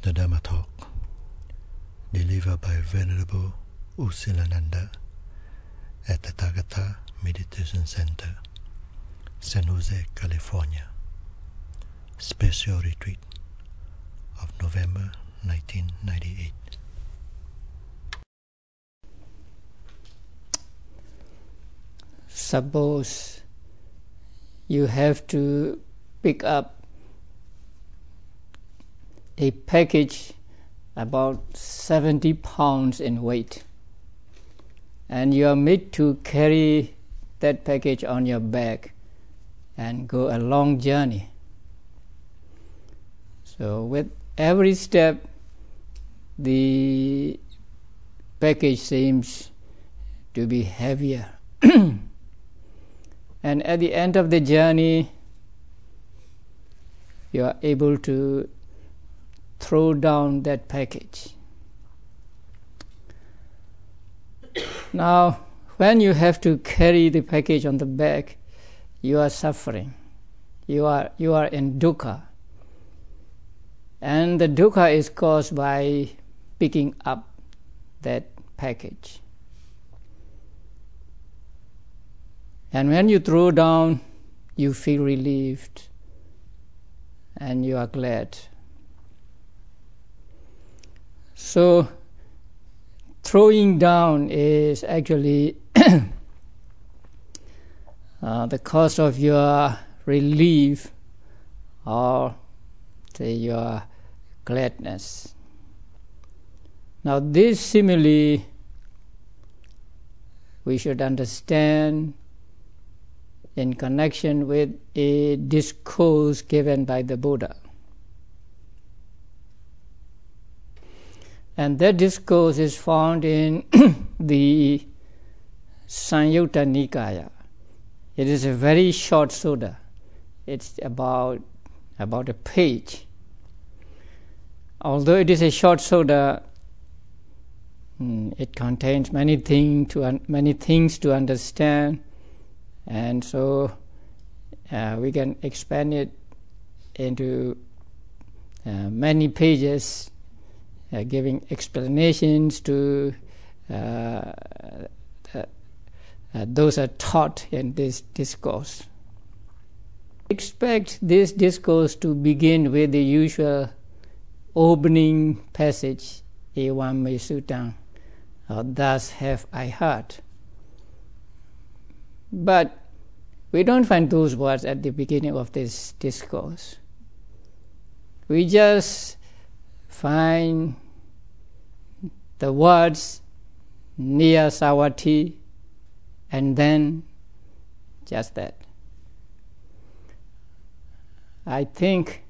The Dhamma Talk, delivered by Venerable U Silananda at the Tathagata Meditation Center, San Jose, California. Special retreat of November 1998. Suppose you have to pick up a package about 70 pounds in weight, and you are made to carry that package on your back and go a long journey. So with every step, the package seems to be heavier. And at the end of the journey, you are able to throw down that package. Now, when you have to carry the package on the back, you are suffering. You are in dukkha. And the dukkha is caused by picking up that package. And when you throw down, you feel relieved and you are glad. So, throwing down is actually the cause of your relief or your gladness. Now, this simile we should understand in connection with a discourse given by the Buddha. And that discourse is found in the Samyutta Nikaya. It is a very short sutta. It's about a page. Although it is a short sutta, it contains many things to understand, and so we can expand it into many pages, giving explanations to those are taught in this discourse. Expect this discourse to begin with the usual opening passage, Evam me sutang, thus have I heard. But we don't find those words at the beginning of this discourse. We just find the words Niya Sawati and then just that. I think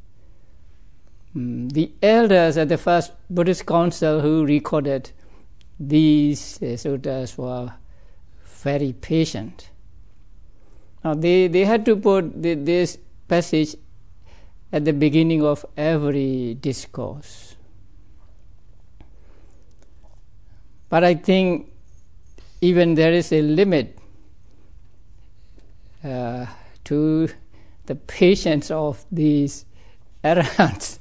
the elders at the first Buddhist council who recorded these suttas were very patient. Now they had to put this passage at the beginning of every discourse. But I think even there is a limit to the patience of these arahants.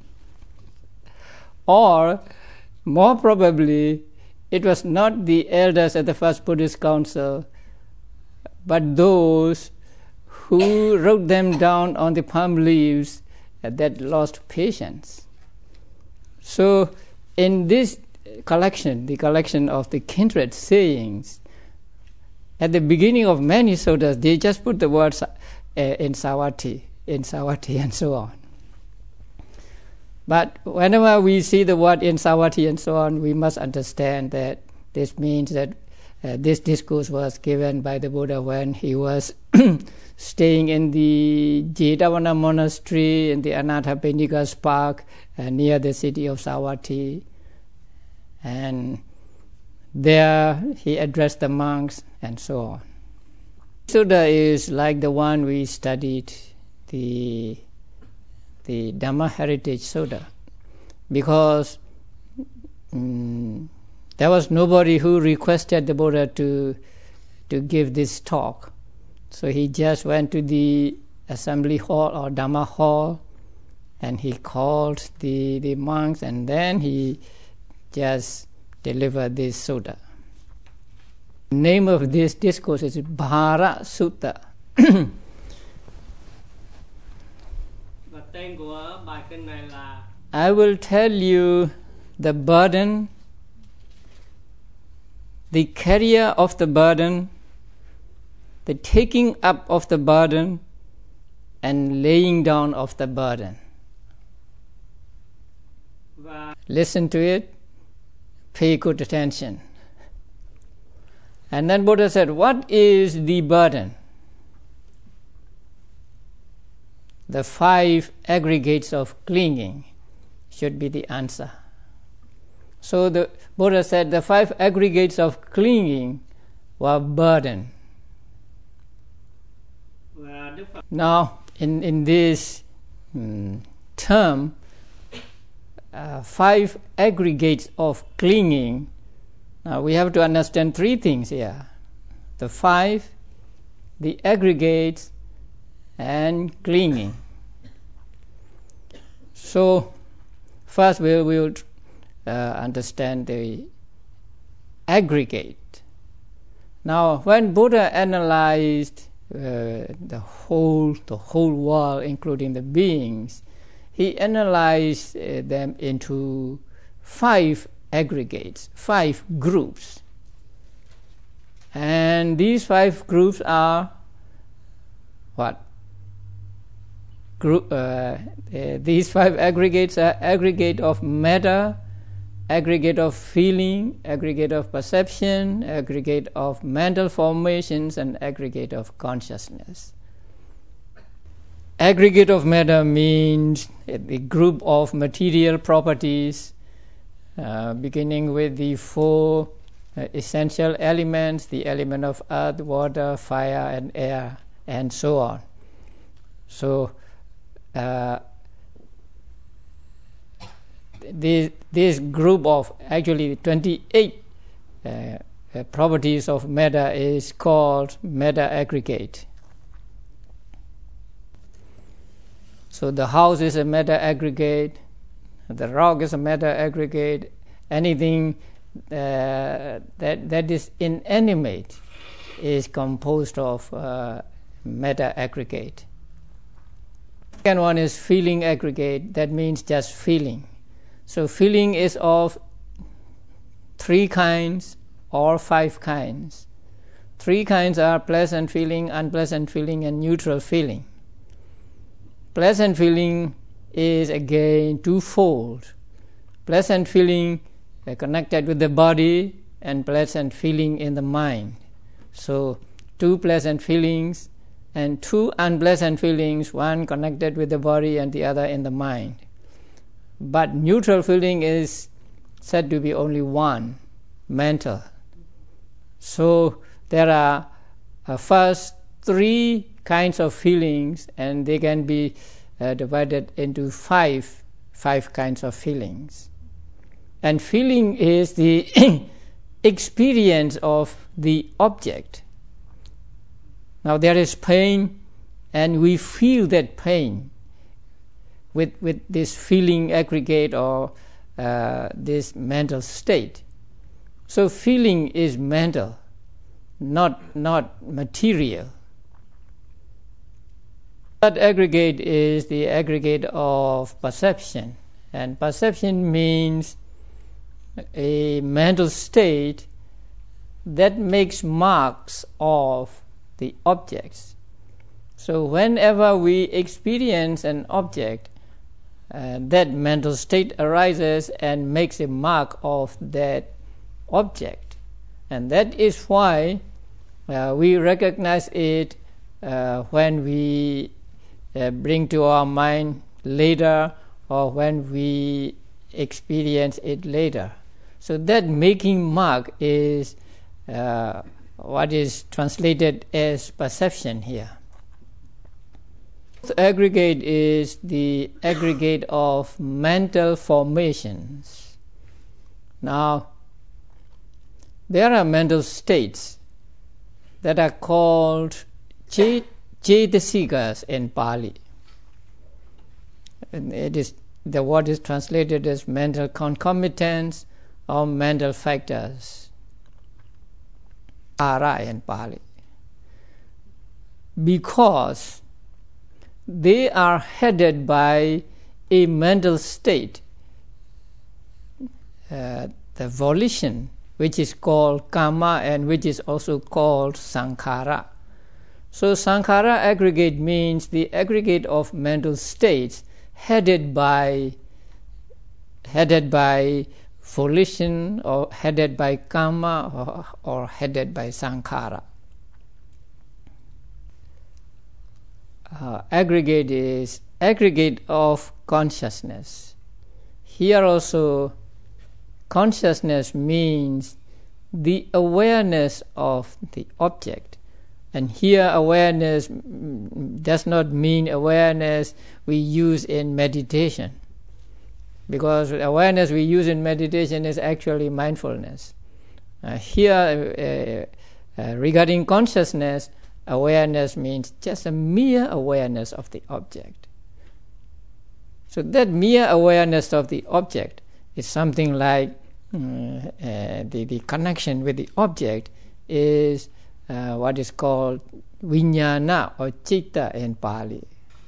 Or, more probably, it was not the elders at the first Buddhist council, but those who wrote them down on the palm leaves that lost patience. So, in this collection, the collection of the kindred sayings, at the beginning of many suttas, they just put the words in Sawati, and so on. But whenever we see the word in Sawati and so on, we must understand that this means that this discourse was given by the Buddha when he was staying in the Jetavana monastery in the Anathapindika's park near the city of Sawati. And there he addressed the monks and so on. Sutta is like the one we studied, the Dhamma Heritage Sutta, because there was nobody who requested the Buddha to give this talk. So he just went to the assembly hall or Dhamma hall and he called the monks, and then he just delivered this sutta. The name of this discourse is Bhara Sutta. I will tell you the burden, the carrier of the burden, the taking up of the burden, and laying down of the burden. Listen to it, pay good attention. And then Buddha said, what is the burden? The 5 aggregates of clinging should be the answer. So the Buddha said the 5 aggregates of clinging were burden. Now, in this term, 5 aggregates of clinging, now we have to understand 3 things here. The 5, the aggregates, and clinging. So, first we will understand the aggregate. Now, when Buddha analyzed the whole world, including the beings, he analyzed them into 5 aggregates, 5 groups. And these 5 groups are what? These 5 aggregates are aggregate of matter, aggregate of feeling, aggregate of perception, aggregate of mental formations, and aggregate of consciousness. Aggregate of matter means a group of material properties, beginning with the 4 essential elements, the element of earth, water, fire, and air, and so on. So, this group of actually 28 properties of matter is called matter aggregate. So the house is a matter aggregate, the rock is a matter aggregate, anything that is inanimate is composed of matter aggregate. Second one is feeling aggregate, that means just feeling. So feeling is of 3 kinds or 5 kinds. 3 kinds are pleasant feeling, unpleasant feeling, and neutral feeling. Pleasant feeling is again 2-fold. Pleasant feeling connected with the body and pleasant feeling in the mind. So 2 pleasant feelings and 2 unpleasant feelings, one connected with the body and the other in the mind. But neutral feeling is said to be only 1, mental. So there are first 3 kinds of feelings, and they can be divided into 5 kinds of feelings. And feeling is the experience of the object. Now there is pain, and we feel that pain with this feeling aggregate or this mental state. So feeling is mental, not material. That aggregate is the aggregate of perception, and perception means a mental state that makes marks of the objects. So whenever we experience an object, that mental state arises and makes a mark of that object. And that is why we recognize it when we bring to our mind later, or when we experience it later. So that making mark is what is translated as perception here. The aggregate is the aggregate of mental formations. Now, there are mental states that are called Cetasikas in Pali. the word is translated as mental concomitants or mental factors. Ara in Pali. Because they are headed by a mental state, the volition, which is called karma and which is also called sankhara. So sankhara aggregate means the aggregate of mental states headed by volition or headed by karma or headed by sankhara. Aggregate is aggregate of consciousness. Here also consciousness means the awareness of the object. And here awareness does not mean awareness we use in meditation, because awareness we use in meditation is actually mindfulness. Here, regarding consciousness, awareness means just a mere awareness of the object. So that mere awareness of the object is something like the connection with the object is what is called vijnana or citta in Pali.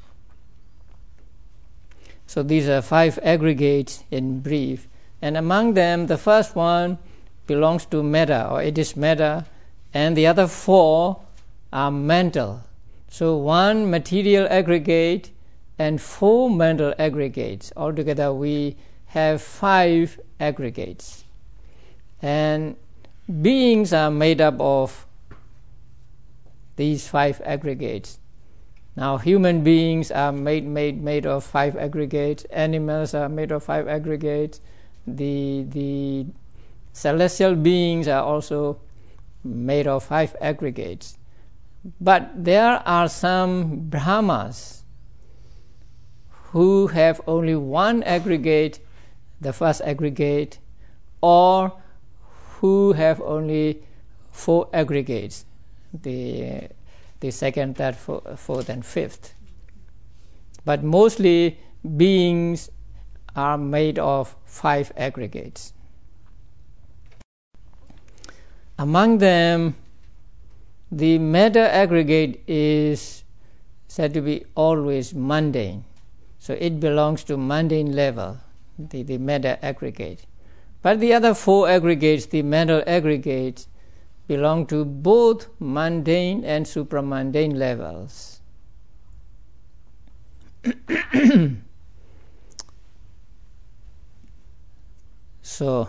So these are 5 aggregates in brief. And among them, the first one belongs to metta, or it is metta, and the other 4 are mental. So 1 material aggregate and 4 mental aggregates. Altogether we have 5 aggregates. And beings are made up of these 5 aggregates. Now human beings are made of 5 aggregates, animals are made of 5 aggregates, the celestial beings are also made of 5 aggregates. But there are some Brahmas who have only 1 aggregate, the first aggregate, or who have only 4 aggregates, the second, third, fourth, and fifth. But mostly beings are made of 5 aggregates. Among them, the metta aggregate is said to be always mundane. So it belongs to mundane level, the metta aggregate. But the other 4 aggregates, the mental aggregates, belong to both mundane and supramundane levels. So,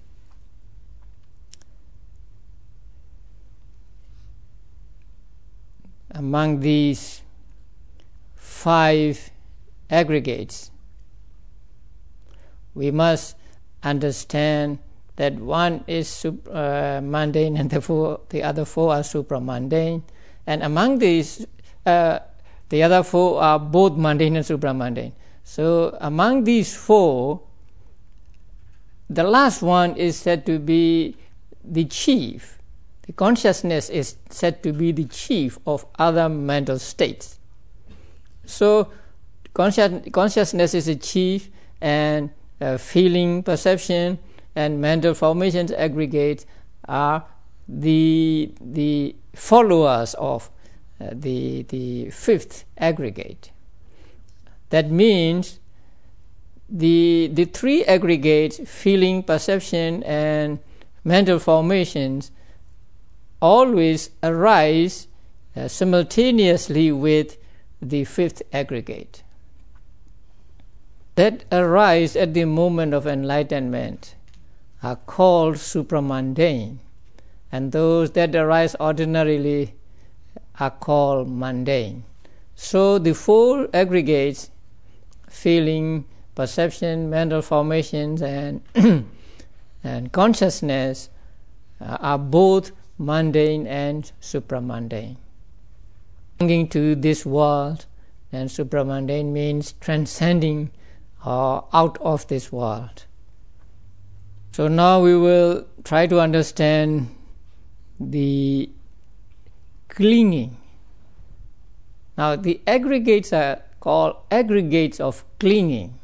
among these 5 aggregates, we must understand that one is mundane and the other 4 are supramundane. And among these, the other 4 are both mundane and supramundane. So among these 4, the last one is said to be the chief. The consciousness is said to be the chief of other mental states. So consciousness is the chief, and feeling, perception, and mental formations aggregates are the followers of the 5th aggregate. That means the 3 aggregates, feeling, perception, and mental formations, always arise simultaneously with the 5th aggregate. That arise at the moment of enlightenment are called supramundane, and those that arise ordinarily are called mundane. So the 4 aggregates, feeling, perception, mental formations, and and consciousness are both mundane and supramundane. Belonging to this world, and supramundane means transcending or out of this world. So now we will try to understand the clinging. Now the aggregates are called aggregates of clinging.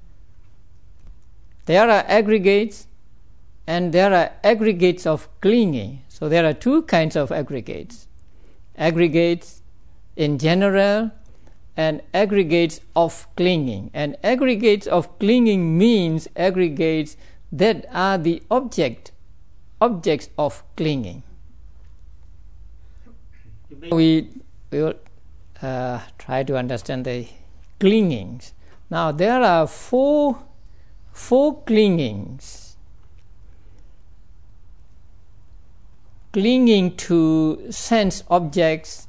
There are aggregates and there are aggregates of clinging. So there are two kinds of aggregates. Aggregates in general and aggregates of clinging. And aggregates of clinging means aggregates that are the objects of clinging. We will try to understand the clingings. Now there are four clingings. Clinging to sense objects,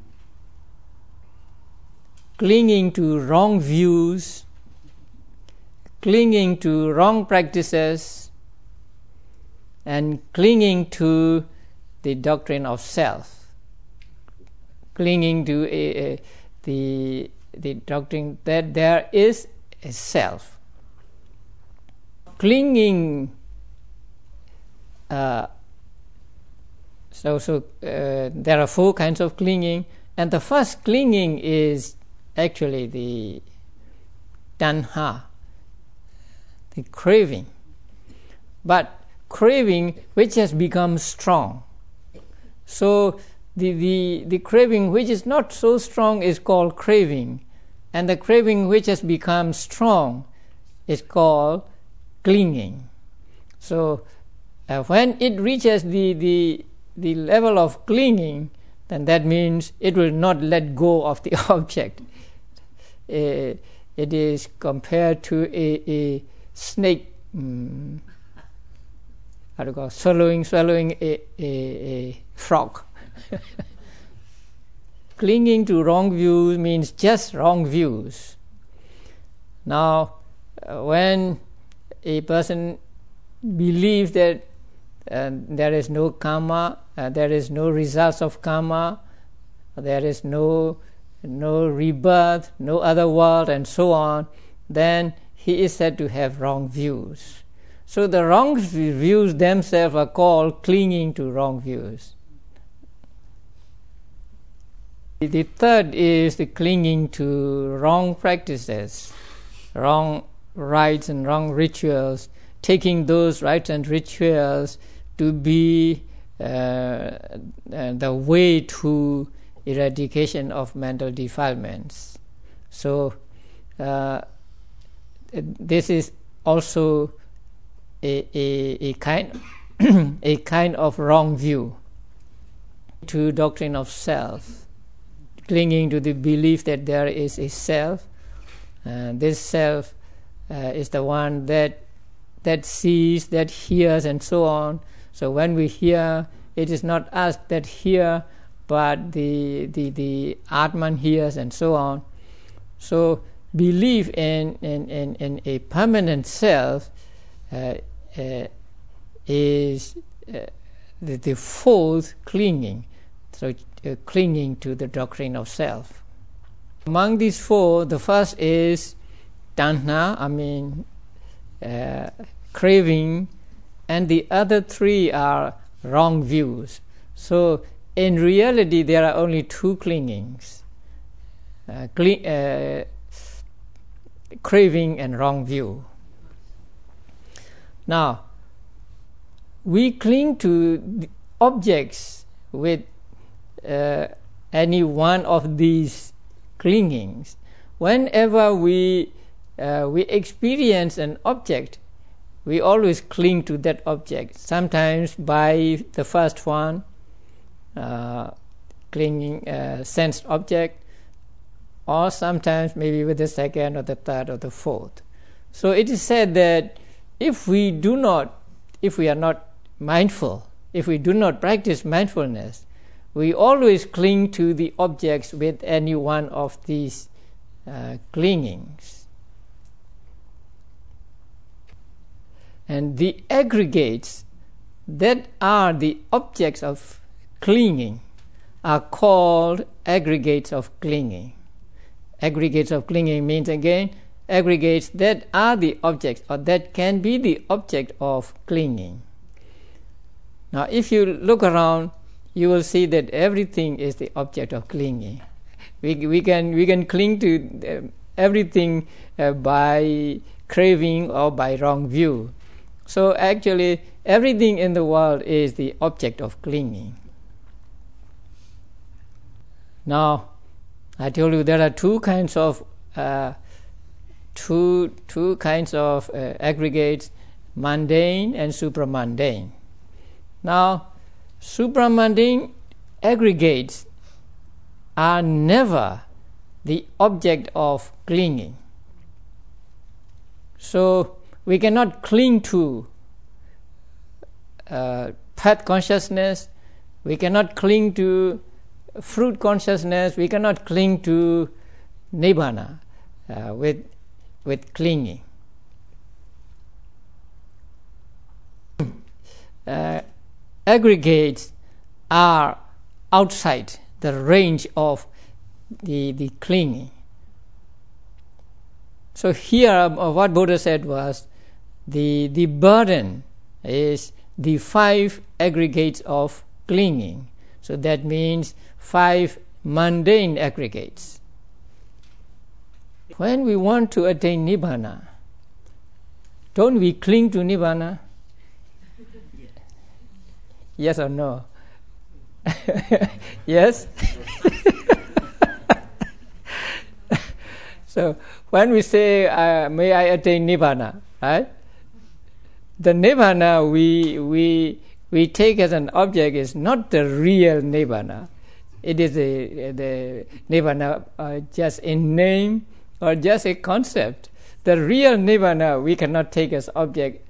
clinging to wrong views, clinging to wrong practices, and clinging to the doctrine of self. Clinging to the doctrine that there is a self. Clinging. So there are four kinds of clinging, and the first clinging is actually the tanha, the craving. But craving which has become strong. So the craving which is not so strong is called craving, and the craving which has become strong is called clinging. So when it reaches the level of clinging, then that means it will not let go of the object. It is compared to a snake swallowing a frog. Clinging to wrong views means just wrong views. Now, when a person believes that there is no karma, there is no results of karma, there is no rebirth, no other world, and so on, then he is said to have wrong views. So the wrong views themselves are called clinging to wrong views. The third is the clinging to wrong practices, wrong rites and wrong rituals, taking those rites and rituals to be the way to eradication of mental defilements. So this is also a kind a kind of wrong view to doctrine of self, clinging to the belief that there is a self. This self is the one that sees, that hears, and so on. So when we hear, it is not us that hear, but the Atman hears, and so on. So belief in a permanent self is the fourth clinging. So clinging to the doctrine of self. Among these four, the first is tanha, craving, and the other three are wrong views. So in reality, there are only two clingings, craving and wrong view. Now, we cling to the objects with any one of these clingings. Whenever we experience an object, we always cling to that object. Sometimes by the first one, clinging sensed object, or sometimes maybe with the second or the third or the fourth. So it is said that if we are not mindful, if we do not practice mindfulness, we always cling to the objects with any one of these clingings. And the aggregates that are the objects of clinging are called aggregates of clinging. Aggregates of clinging means, again, aggregates that are the objects, or that can be the object of clinging. Now, if you look around, you will see that everything is the object of clinging. We can cling to everything by craving or by wrong view. So actually, everything in the world is the object of clinging. Now, I told you there are two kinds of aggregates, mundane and supramundane. Now, supramundane aggregates are never the object of clinging. So we cannot cling to path consciousness, we cannot cling to fruit consciousness, we cannot cling to nibbana with clinging. Aggregates are outside the range of the clinging. So here what Buddha said was the burden is the 5 aggregates of clinging. So that means 5 mundane aggregates. When we want to attain nibbana, don't we cling to nibbana? Yes or no? Yes? So when we say, may I attain nibbana, right? The nibbana we take as an object is not the real nibbana. It is the nibbana just a name or just a concept. The real nibbana we cannot take as object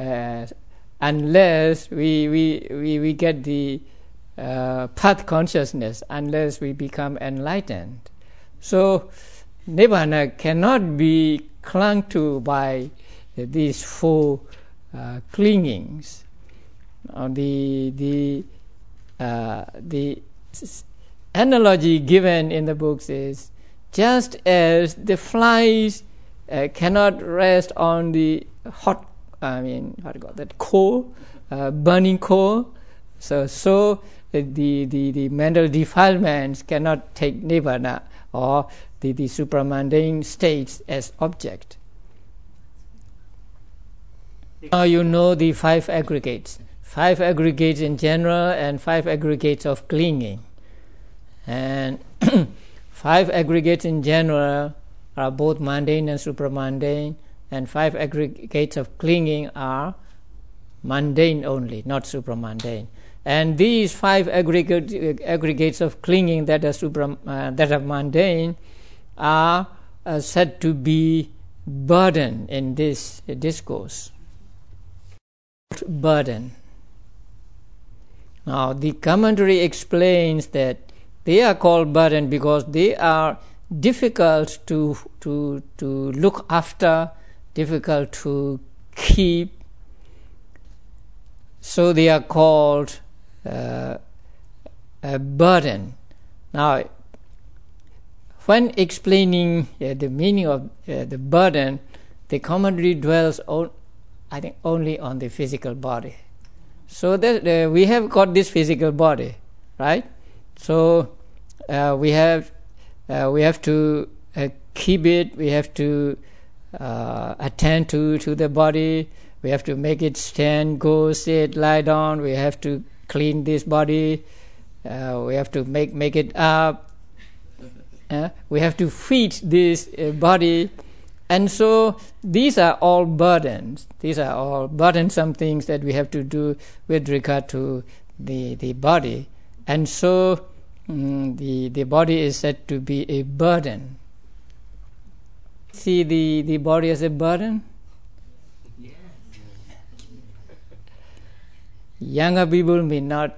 unless we get the path consciousness, unless we become enlightened. So nibbana cannot be clung to by these 4 clingings. The analogy given in the books is just as the flies cannot rest on the hot, coal, burning coal. So the mental defilements cannot take nibbana or the supramundane states as object. Now you know the 5 aggregates. 5 aggregates in general and 5 aggregates of clinging. And 5 aggregates in general are both mundane and supramundane, and 5 aggregates of clinging are mundane only, not supramundane. And these 5 aggregates of clinging that are mundane are said to be burden in this discourse. Burden. Now the commentary explains that they are called burden because they are difficult to look after, difficult to keep. So they are called a burden. Now, when explaining the meaning of the burden, the commentary dwells only on the physical body. So that we have got this physical body, right? So we have to keep it. We have to attend to the body. We have to make it stand, go, sit, lie down. We have to clean this body. We have to make it up. We have to feed this body. And so these are all burdens. These are all burdensome things that we have to do with regard to the body. And so the body is said to be a burden. See the body as a burden? Yeah. Younger people may not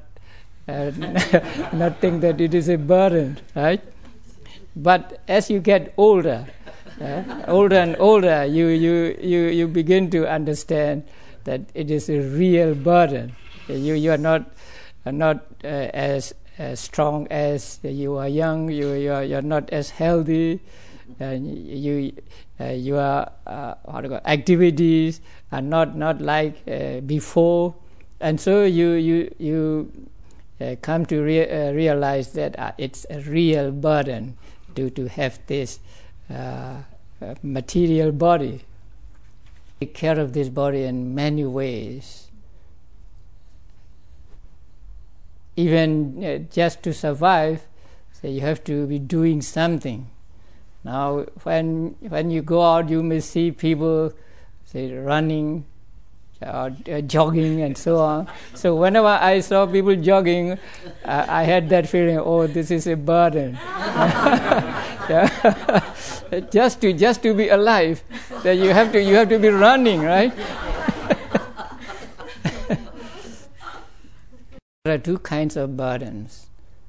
think that it is a burden, right? But as you get older and older, you begin to understand that it is a real burden. You are not as strong as you are young. You are not as healthy. Your activities are not like before, and so you come to realize that it's a real burden. to have this material body. Take care of this body in many ways. Even just to survive, so you have to be doing something. Now, when you go out, you may see people, say, running, jogging, and so on. So whenever I saw people jogging, I had that feeling, oh, this is a burden. just to be alive, that you have to be running, right? There are two kinds of burdens.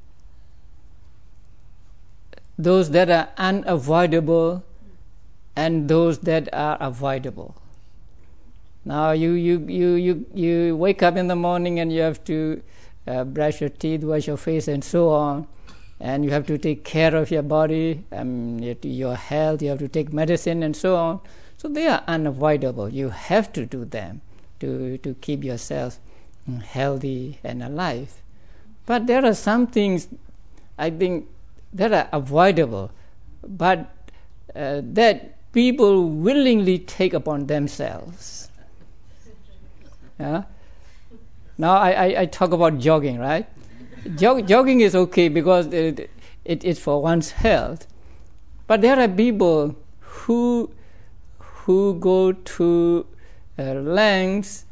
Those that are unavoidable and those that are avoidable. Now you wake up in the morning and you have to brush your teeth, wash your face, and so on, and you have to take care of your body, your health, you have to take medicine and so on. So they are unavoidable. You have to do them to keep yourself healthy and alive. But there are some things, I think, that are avoidable, but that people willingly take upon themselves. Yeah? Now I talk about jogging, right? Jogging is okay because it is for one's health. But there are people who go to lengths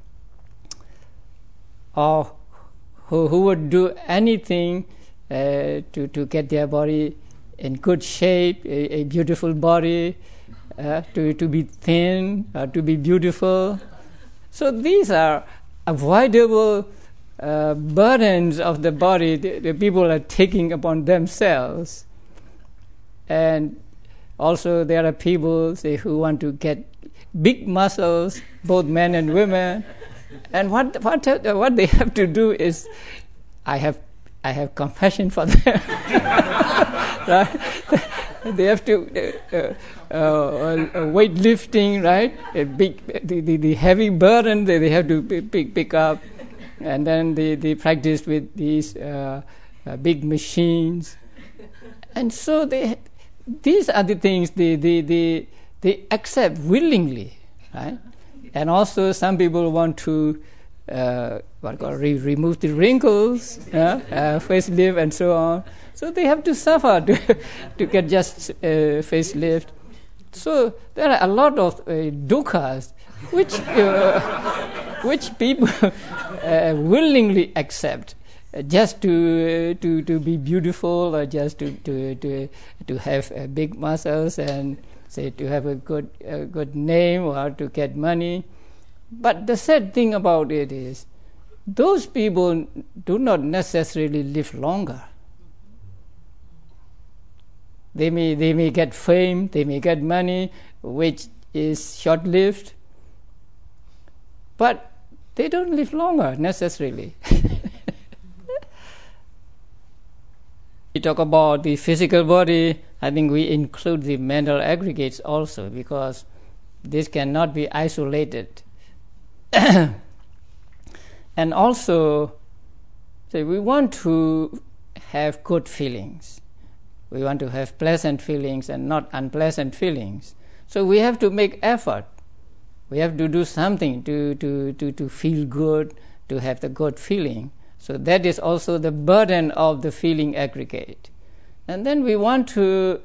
or who would do anything to get their body in good shape, a beautiful body, to be thin, to be beautiful. So these are avoidable burdens of the body the people are taking upon themselves. And also there are people, say, who want to get big muscles, both men and women. And what they have to do is, I have compassion for them. Right? They have to weightlifting, right? The heavy burden they have to pick up, and then they practice with these big machines, and so these are the things they accept willingly, right? And also some people want to remove the wrinkles, facelift, and so on. So they have to suffer to get just facelift. So there are a lot of dukkhas which people willingly accept, just to be beautiful, or just to have big muscles, and say to have a good name, or to get money. But the sad thing about it is, those people do not necessarily live longer. They may get fame, they may get money, which is short-lived, but they don't live longer necessarily. We talk about the physical body, I think we include the mental aggregates also, because this cannot be isolated. And also, we want to have good feelings. We want to have pleasant feelings and not unpleasant feelings. So we have to make effort. We have to do something to feel good, to have the good feeling. So that is also the burden of the feeling aggregate. And then we want to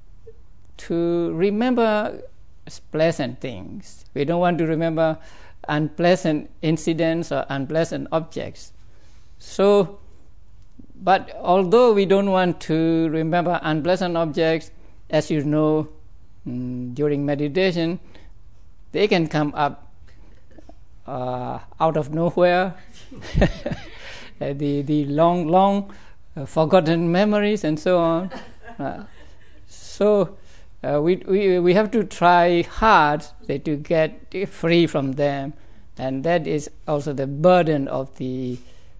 remember pleasant things. We don't want to remember unpleasant incidents or unpleasant objects. So, but although we don't want to remember unpleasant objects, as you know, during meditation, they can come up out of nowhere. The long forgotten memories and so on. So we have to try hard to get free from them, and that is also the burden of the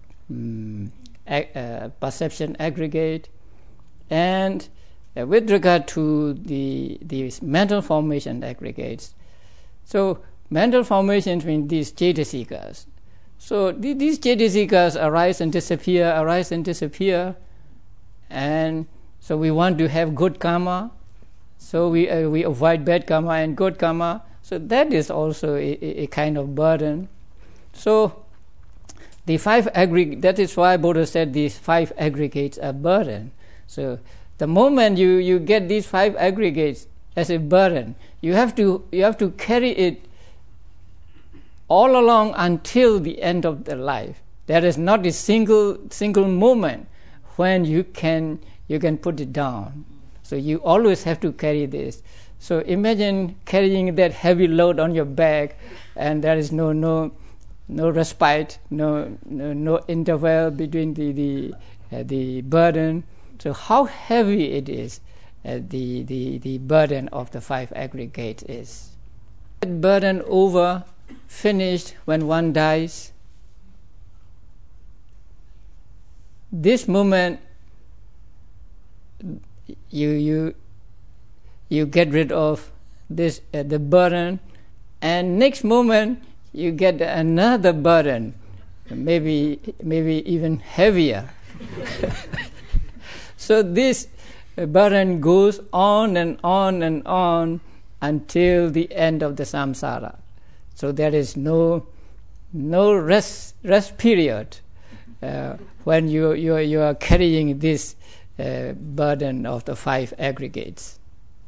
perception aggregate. And with regard to the mental formation aggregates, so mental formations mean these cetasikas. So these cetasikas arise and disappear, and So we want to have good karma, so we avoid bad karma and good karma. So that is also a kind of burden. So the five that is why Buddha said these five aggregates are burden. So the moment you get these five aggregates as a burden, you have to carry it all along until the end of the life. There is not a single moment when you can put it down. So you always have to carry this. So imagine carrying that heavy load on your back, and there is no respite, no interval between the burden. So how heavy it is, the burden of the five aggregates is. That burden over, finished when one dies. This moment, you get rid of this the burden, and next moment you get another burden, maybe even heavier. So this burden goes on and on and on until the end of the samsara. So there is no rest period when you are carrying this burden of the five aggregates.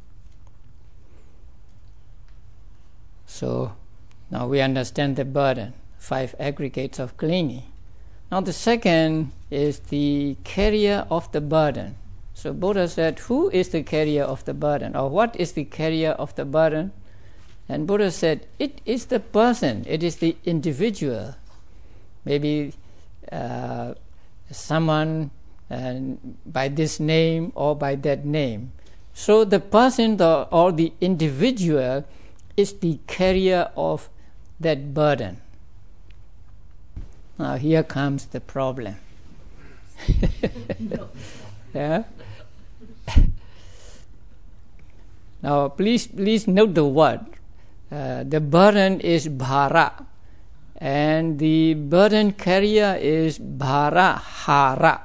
So now we understand the burden, five aggregates of clinging. Now the second is the carrier of the burden. So Buddha said, who is the carrier of the burden, or what is the carrier of the burden? And Buddha said, it is the person, it is the individual. Maybe someone by this name or by that name. So the person or the individual is the carrier of that burden. Now here comes the problem. Yeah? Now please note the word. The burden is bhara, and the burden carrier is bharahara.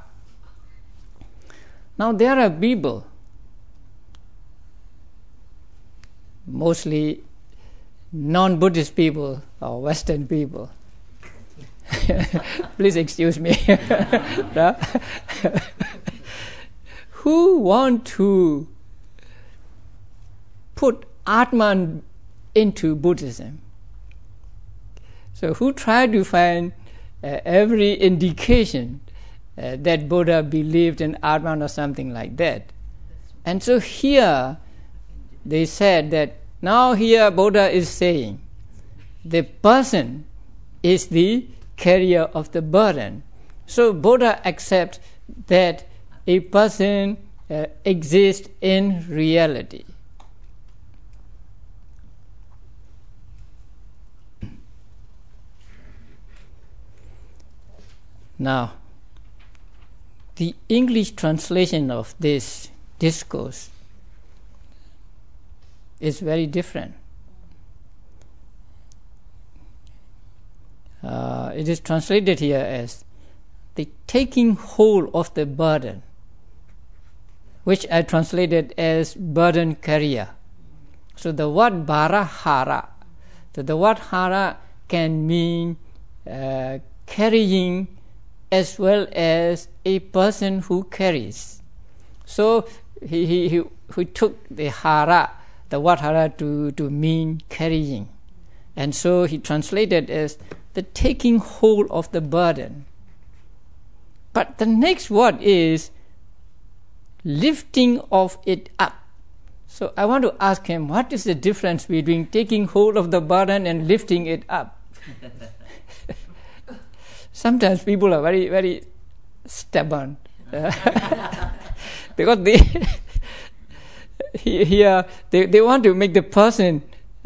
Now there are people, mostly non-Buddhist people or Western people. Please excuse me. Who want to put Atman into Buddhism. So who try to find every indication that Buddha believed in Atman or something like that. And so here they said that now here Buddha is saying the person is the carrier of the burden. So Buddha accepts that a person exists in reality. Now, the English translation of this discourse is very different. It is translated here as the taking hold of the burden, which I translated as burden carrier. So the word bharahara, so the word hara can mean carrying as well as a person who carries. So he took the hara, the word hara, to mean carrying. And so he translated as the taking hold of the burden. But the next word is lifting of it up. So I want to ask him, what is the difference between taking hold of the burden and lifting it up? Sometimes people are very, very stubborn. Because they want to make the person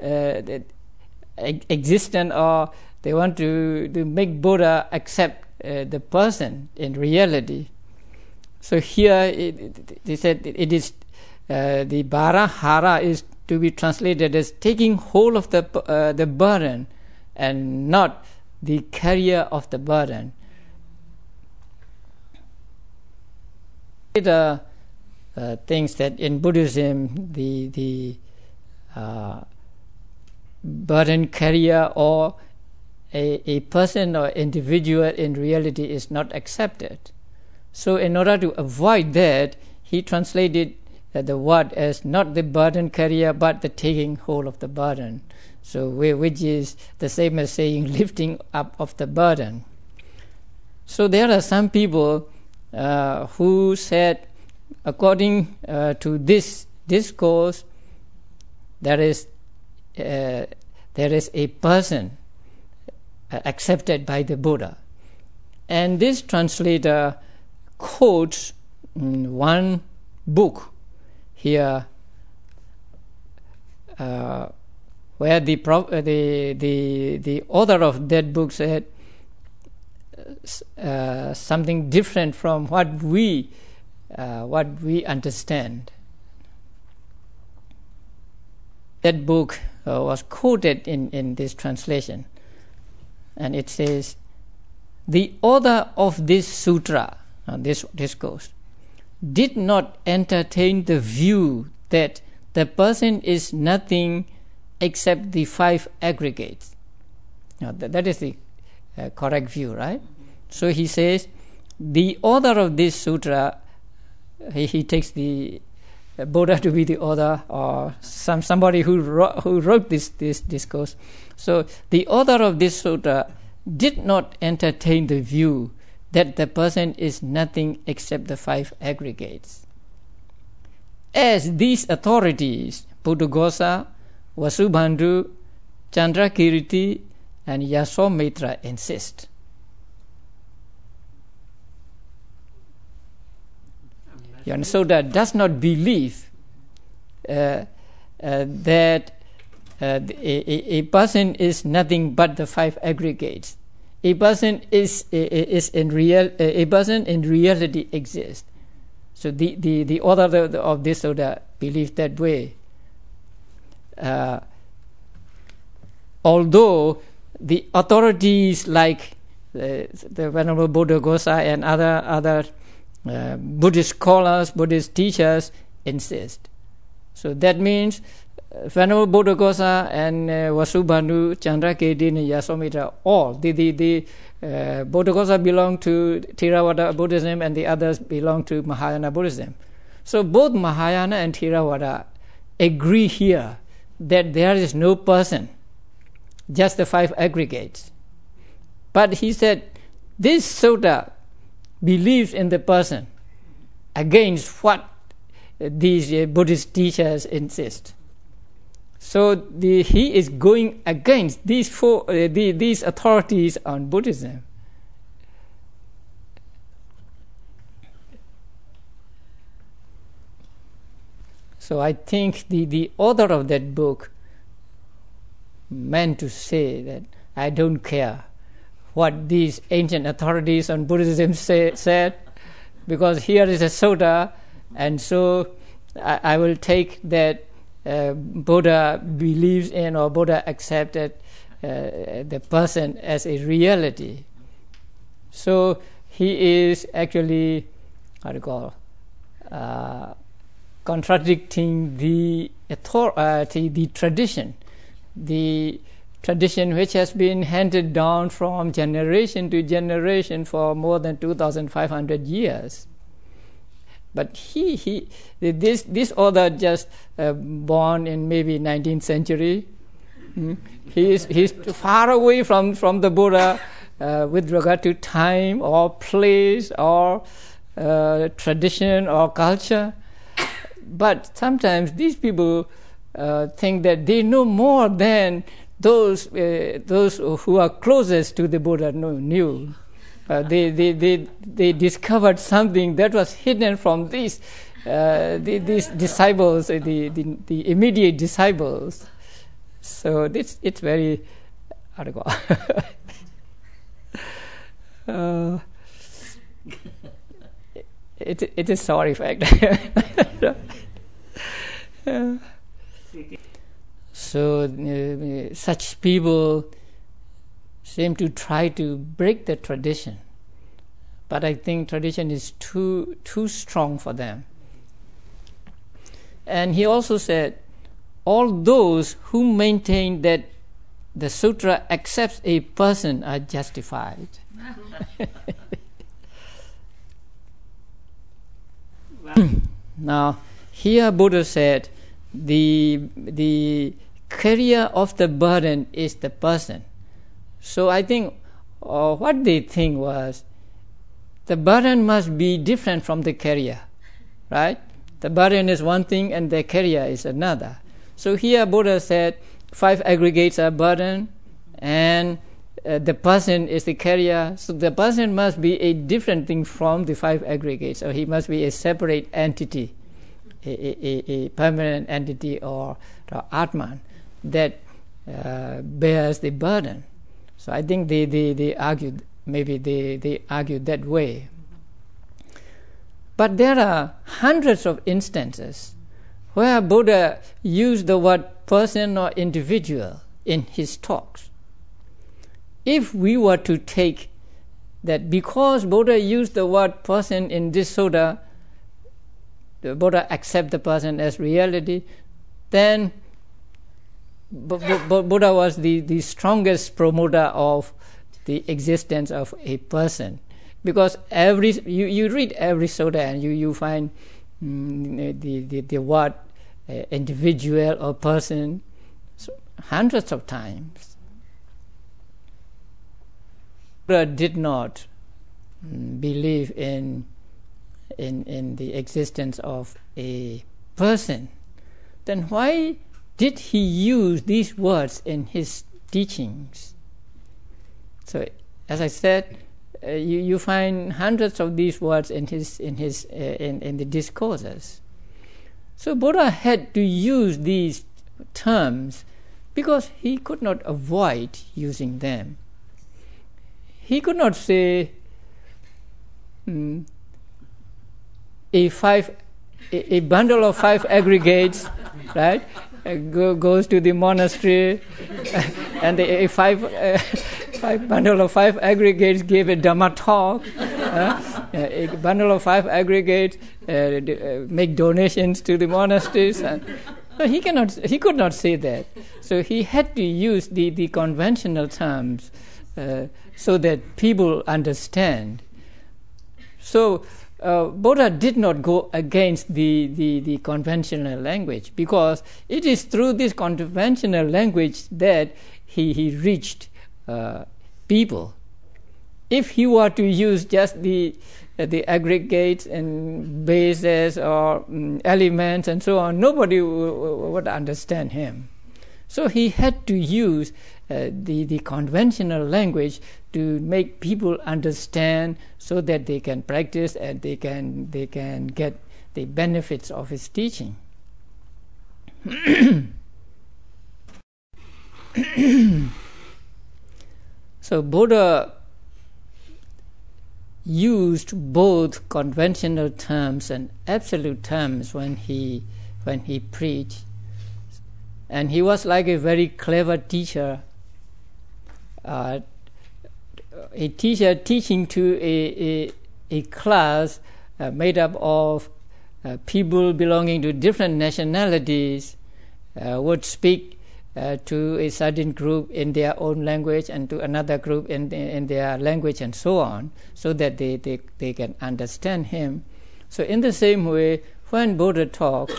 existent, or they want to make Buddha accept the person in reality. So here they said it is the bharahara is to be translated as taking hold of the burden and not the carrier of the burden. thinks that in Buddhism the burden carrier or a person or individual in reality is not accepted. So in order to avoid that, he translated the word as not the burden carrier but the taking hold of the burden. So which is the same as saying lifting up of the burden. So there are some people who said, according to this discourse, there is a person accepted by the Buddha. And this translator quotes one book here where the author of that book said something different from what we understand. That book was quoted in this translation, and it says, the author of this sutra, this discourse, did not entertain the view that the person is nothing except the 5 aggregates. Now, that is the correct view, right? So he says, the author of this sutra, he takes the Buddha to be the author, or somebody who wrote this discourse. So the author of this sutra did not entertain the view that the person is nothing except the 5 aggregates. As these authorities, Buddhaghosa, Vasubandhu, Chandrakirti, and Yasomitra insist. Yasoda does not believe that a person is nothing but the 5 aggregates. A person in reality exists. So the author of this Sutta believes that way. Although the authorities like the Venerable Buddhaghosa and other Buddhist scholars, Buddhist teachers insist. So that means Venerable Buddhaghosa and Vasubandhu, Chandrakirti, and Yasomitra, all the Buddhaghosa belong to Theravada Buddhism and the others belong to Mahayana Buddhism. So both Mahayana and Theravada agree here that there is no person, just the 5 aggregates. But he said this sutta believes in the person against what these Buddhist teachers insist. So he is going against these authorities on Buddhism. So I think the author of that book meant to say that I don't care what these ancient authorities on Buddhism said, because here is a sutta, and so I will take that Buddha believes in or Buddha accepted the person as a reality. So he is actually, contradicting the tradition, the tradition which has been handed down from generation to generation for more than 2,500 years. But this author just born in maybe 19th century. He's far away from the Buddha with regard to time or place or tradition or culture. But sometimes these people think that they know more than those who are closest to the Buddha knew. They discovered something that was hidden from these disciples, the immediate disciples. So it's very it is sorry fact. So such people seem to try to break the tradition, but I think tradition is too strong for them. And he also said, all those who maintain that the sutra accepts a person are justified. Now, here Buddha said, the carrier of the burden is the person. So I think what they think was, the burden must be different from the carrier, right? The burden is one thing and the carrier is another. So here Buddha said 5 aggregates are burden and the person is the carrier. So the person must be a different thing from the 5 aggregates, or he must be a separate entity, a permanent entity or Atman that bears the burden. So I think they argued, maybe they argued that way. But there are hundreds of instances where Buddha used the word person or individual in his talks. If we were to take that because Buddha used the word person in this sutta, the Buddha accept the person as reality, then Buddha was the strongest promoter of the existence of a person. Because you read every sutta and you find the word individual or person hundreds of times. Buddha did not believe in the existence of a person. Then why did he use these words in his teachings? So, as I said, you find hundreds of these words in the discourses. So Buddha had to use these terms because he could not avoid using them. He could not say a bundle of 5 aggregates, right? Goes to the monastery, and a bundle of 5 aggregates gave a Dhamma talk. A bundle of 5 aggregates make donations to the monasteries. He could not say that. So he had to use the conventional terms so that people understand. So Buddha did not go against the conventional language, because it is through this conventional language that he reached people. If he were to use just the aggregates and bases or elements and so on, nobody would understand him. So he had to use the conventional language to make people understand, so that they can practice and they can get the benefits of his teaching. So Buddha used both conventional terms and absolute terms when he preached, and he was like a very clever teacher. A teacher teaching to a class made up of people belonging to different nationalities would speak to a certain group in their own language and to another group in their language and so on, so that they can understand him. So in the same way, when Buddha talked,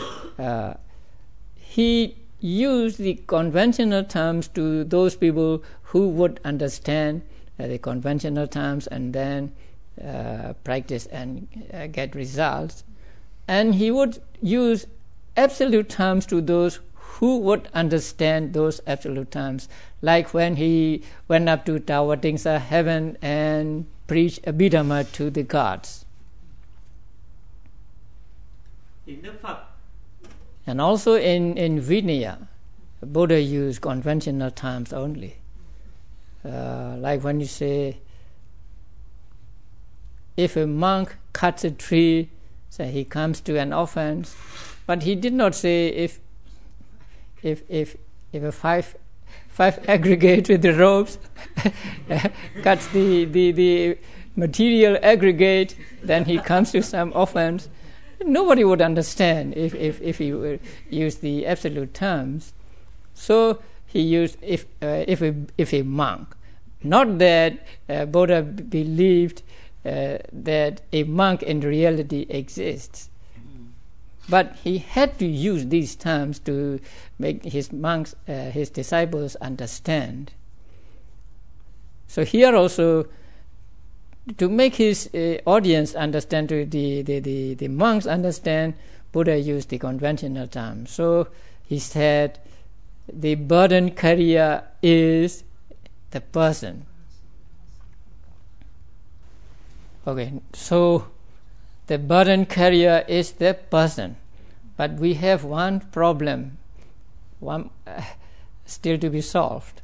he used the conventional terms to those people who would understand the conventional terms and then practice and get results. And he would use absolute terms to those who would understand those absolute terms. Like when he went up to Tawatingsa heaven and preached Abhidhamma to the gods. And also in Vinaya, Buddha used conventional terms only. Like when you say, if a monk cuts a tree, so he comes to an offense, but he did not say if a five aggregate with the ropes cuts the material aggregate, then he comes to some offense. nobody would understand if he used the absolute terms. So he used if a monk. Not that Buddha believed that a monk in reality exists, but he had to use these terms to make his monks, his disciples, understand. So here also, to make his audience understand, to the monks understand, Buddha used the conventional terms. So he said, the burden carrier is the person. Okay, so the burden carrier is the person. But we have one problem, still to be solved.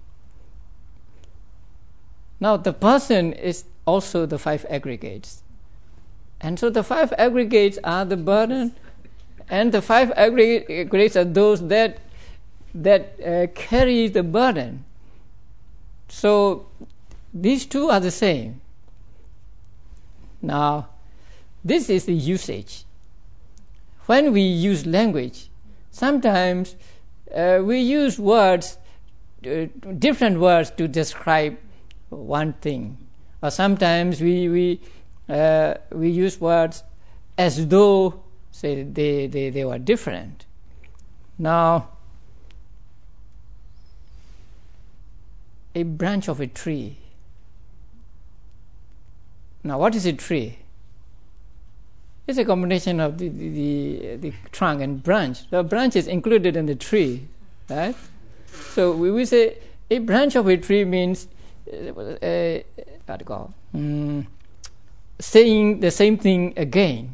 Now the person is also the 5 aggregates. And so the 5 aggregates are the burden, and the 5 aggregates are those that carry the burden. So these two are the same. Now, this is the usage. When we use language, sometimes we use words, different words to describe one thing. Or sometimes we use words as though, say, they were different. Now, a branch of a tree. Now, what is a tree? It's a combination of the trunk and branch. The branch is included in the tree, right? So we say a branch of a tree means saying the same thing again.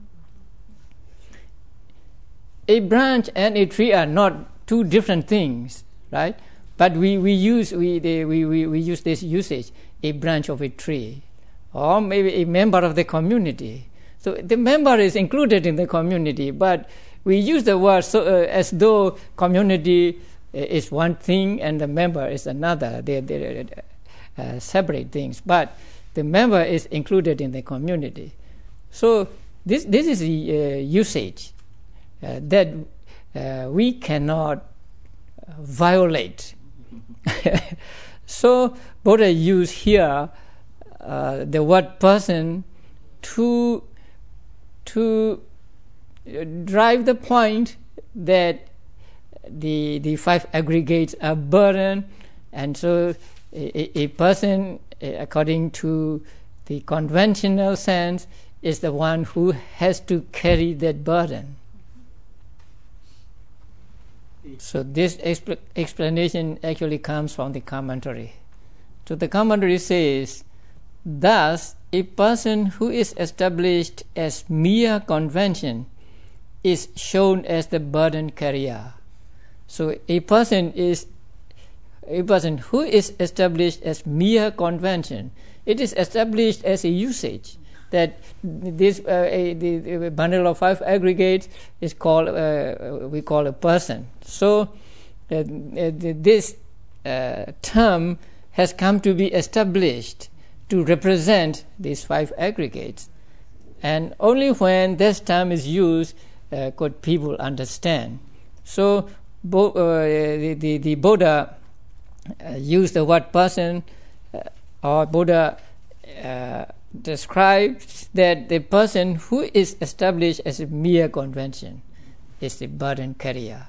A branch and a tree are not two different things, right? But we use this usage, a branch of a tree, or maybe a member of the community. So the member is included in the community, but we use the word as though community is one thing and the member is another. They're separate things, but the member is included in the community. So this is the usage that we cannot violate. So Buddha used here the word person to drive the point that the 5 aggregates are burden, and so a person, according to the conventional sense, is the one who has to carry that burden. So this explanation actually comes from the commentary. So the commentary says, thus, a person who is established as mere convention is shown as the burden carrier. So a person who is established as mere convention, it is established as a usage that this the bundle of 5 aggregates is called we call a person. So this term has come to be established to represent these 5 aggregates, and only when this term is used could people understand. So the Buddha used the word person, or Buddha describes that the person who is established as a mere convention is the burden carrier.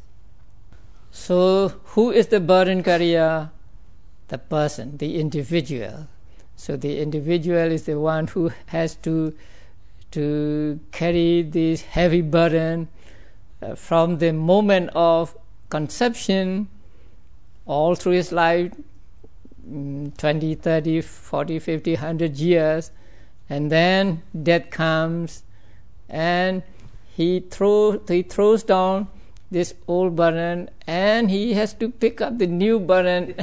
So who is the burden carrier? The person, the individual. So the individual is the one who has to carry this heavy burden from the moment of conception all through his life, 20, 30, 40, 50, 100 years, and then death comes and he throws down this old burden and he has to pick up the new burden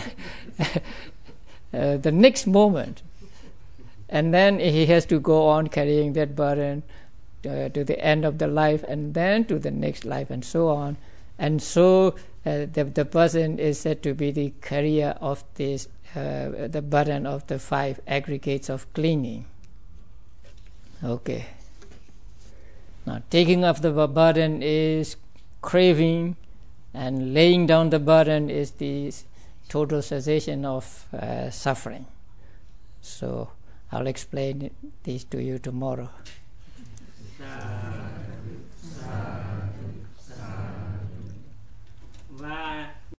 the next moment, and then he has to go on carrying that burden to the end of the life, and then to the next life, and so on. And so the person is said to be the carrier of this the burden of the 5 aggregates of clinging. Okay. Now, taking up the burden is craving, and laying down the burden is the total cessation of suffering. So I'll explain these to you tomorrow.